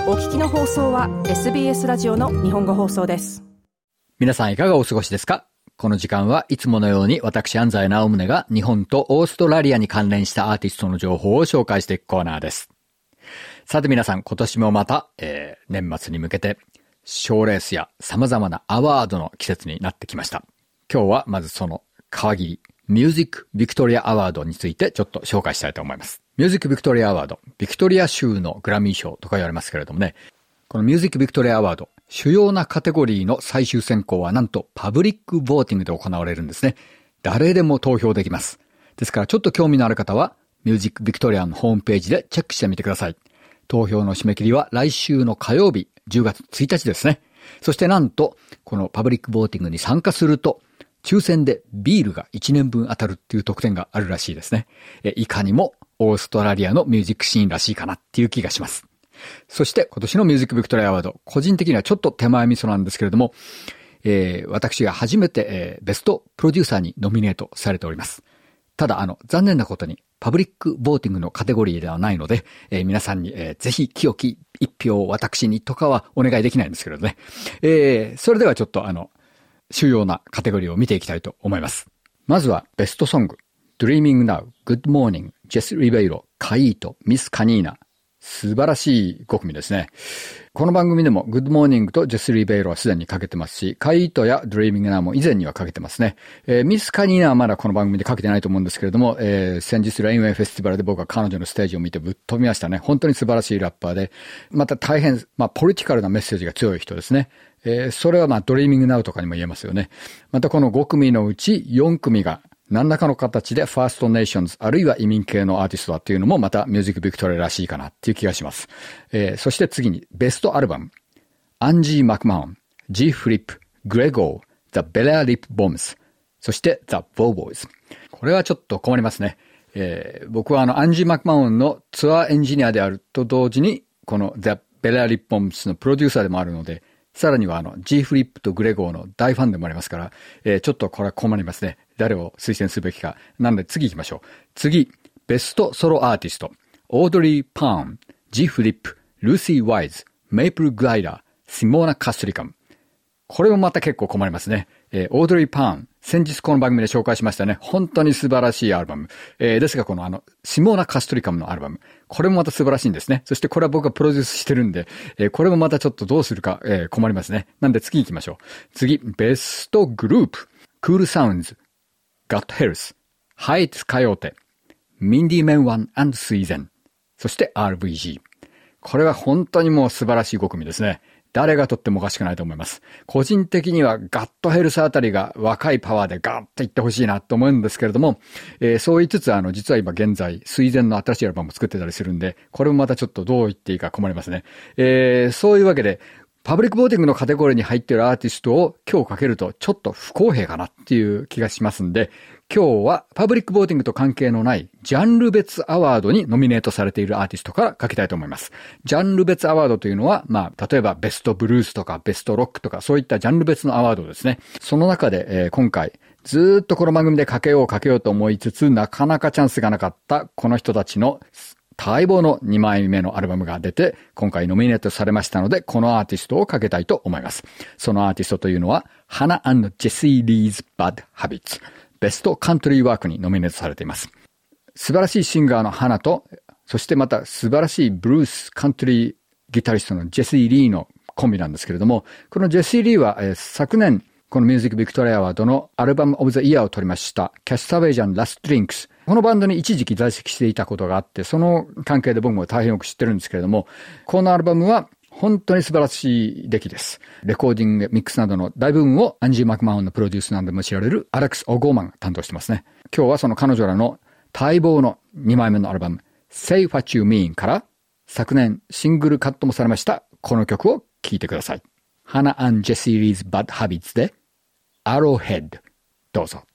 お聞きの放送は SBS ラジオの日本語放送です。 皆さんいかがお過ごしですか？この時間はいつものように私安西直宗が日本とオーストラリアに関連したアーティストの情報を紹介していくコーナーです。さて皆さん、今年もまた、年末に向けて賞レースや様々なアワードの季節になってきました。今日はまずその皮切り、ミュージックビクトリアアワードについてちょっと紹介したいと思います。ミュージックビクトリアアワード、ビクトリア州のグラミー賞とか言われますけれどもね、このミュージックビクトリアアワード、主要なカテゴリーの最終選考はなんとパブリックボーティングで行われるんですね。誰でも投票できます。ですからちょっと興味のある方は、ミュージックビクトリアのホームページでチェックしてみてください。投票の締め切りは来週の火曜日、10月1日ですね。そしてなんと、このパブリックボーティングに参加すると、抽選でビールが1年分当たるっていう特典があるらしいですね。いかにもオーストラリアのミュージックシーンらしいかなっていう気がします。そして今年のミュージックビクトリアアワード、個人的にはちょっと手前味噌なんですけれども、私が初めて、ベストプロデューサーにノミネートされております。ただ残念なことにパブリックボーティングのカテゴリーではないので、皆さんに、ぜひ清き一票を私にとかはお願いできないんですけれどね。それではちょっと主要なカテゴリーを見ていきたいと思います。まずはベストソング、Dreaming Now、Good Morning、ジェス・リベイロ、カイート、ミス・カニーナ。素晴らしい5組ですね。この番組でも Good Morning とジェス・リベイロはすでにかけてますし、カイートや Dreaming Now も以前にはかけてますね。ミス・カニーナはまだこの番組でかけてないと思うんですけれども、先日レインウェイフェスティバルで僕は彼女のステージを見てぶっ飛びましたね。本当に素晴らしいラッパーで、また大変、ポリティカルなメッセージが強い人ですね。それはDreaming Now とかにも言えますよね。またこの5組のうち4組が何らかの形でファーストネーションズあるいは移民系のアーティストだっていうのもまたミュージックビクトリアらしいかなっていう気がします。そして次にベストアルバム、アンジー・マクマホン、G・フリップ、グレゴー、The Bella Lip Bombs、そして The Boboys。これはちょっと困りますね。僕はアンジー・マクマホンのツアーエンジニアであると同時にこの The Bella Lip Bombs のプロデューサーでもあるので、さらにはG フリップとグレゴーの大ファンでもありますから、ちょっとこれは困りますね。誰を推薦すべきか。なので次行きましょう。次、ベストソロアーティスト。オードリー・パーン、G フリップ、ルーシー・ワイズ、メイプル・グライダー、シモーナ・カストリカム。これもまた結構困りますね。オードリー・パーン、先日この番組で紹介しましたね。本当に素晴らしいアルバム。ですがこのシモーナ・カストリカムのアルバム。これもまた素晴らしいんですね。そしてこれは僕がプロデュースしてるんで、これもまたちょっとどうするか、困りますね。なんで次行きましょう。次、ベストグループ。クール・サウンズ、ガット・ヘルス、ハイツ・カヨーテ、ミンディ・メンワン&スイゼン、そして RVG。これは本当にもう素晴らしい5組ですね。誰がとってもおかしくないと思います。個人的にはガットヘルスあたりが若いパワーでガッといってほしいなと思うんですけれども、そう言いつつ実は今現在水前の新しいアルバムを作ってたりするんで、これもまたちょっとどう言っていいか困りますね。そういうわけで、パブリックボーティングのカテゴリーに入っているアーティストを今日かけるとちょっと不公平かなっていう気がしますんで、今日はパブリックボーティングと関係のないジャンル別アワードにノミネートされているアーティストからかけたいと思います。ジャンル別アワードというのは、例えばベストブルースとかベストロックとかそういったジャンル別のアワードですね。その中で、今回ずーっとこの番組でかけようと思いつつなかなかチャンスがなかったこの人たちの待望の2枚目のアルバムが出て、今回ノミネートされましたので、このアーティストをかけたいと思います。そのアーティストというのは、ハナ&ジェシー・リーズ・バッド・ハビッツ、ベストカントリーワークにノミネートされています。素晴らしいシンガーのハナと、そしてまた素晴らしいブルース・カントリーギタリストのジェシー・リーのコンビなんですけれども、このジェシー・リーは、昨年、このミュージックビクトリアアワードのアルバムオブザイヤーを取りました、キャッシュ・サベージ&ラスト・ドリンクス。このバンドに一時期在籍していたことがあって、その関係で僕も大変よく知ってるんですけれども、このアルバムは本当に素晴らしい出来です。レコーディング、ミックスなどの大部分をアンジー・マクマホンのプロデュースなどでも知られるアレックス・オゴーマンが担当してますね。今日はその彼女らの待望の2枚目のアルバム、Say What You Mean から昨年シングルカットもされましたこの曲を聴いてください。Hannah and Jessie's Bad Habits で Arrowhead。どうぞ。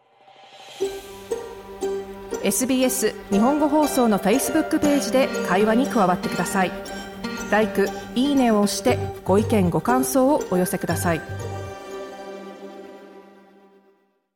SBS 日本語放送の Facebook ページで会話に加わってください。LIKE、いいねを押してご意見ご感想をお寄せください。